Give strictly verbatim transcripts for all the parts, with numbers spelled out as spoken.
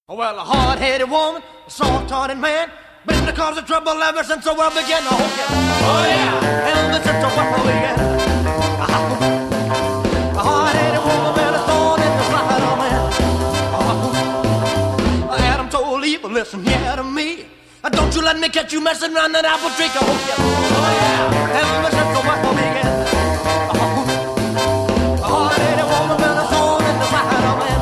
Well, a hard-headed woman, a soft-hearted man, been the cause of trouble ever since the world began. Oh, yeah. Oh, yeah. Ever since the world began. A hard-headed woman, been a thorn in the side of man. Uh, Adam told Eve, listen here to me. Uh, don't you let me catch you messing around that apple tree. Oh, yeah. Oh, yeah. Ever since the world began. Uh, a hard-headed woman, been a thorn in the side of man.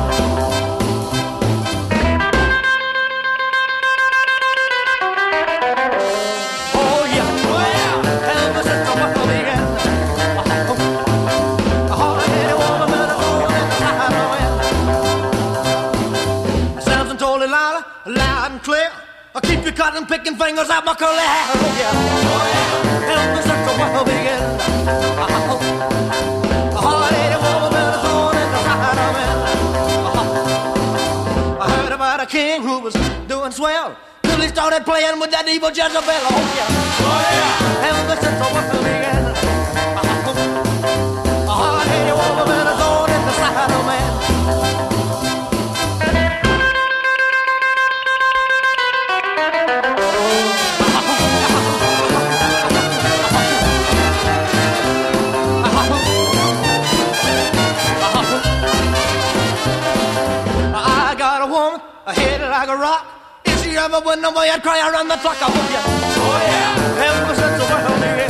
Loud and clear, I'll keep you cutting, picking fingers out my curly hair. Oh yeah, oh yeah. Help me set the world begin. A hard-headed woman with a thorn in the side of it. I heard about a king who was doing swell till he started playing with that evil Jezebel. Oh yeah, oh yeah. Help me set the world begin. A hard-headed woman with a thorn in the side of man. Like a rock. If she ever went away, I'd cry around the clock. I hope you. Oh yeah. Ever since the world began.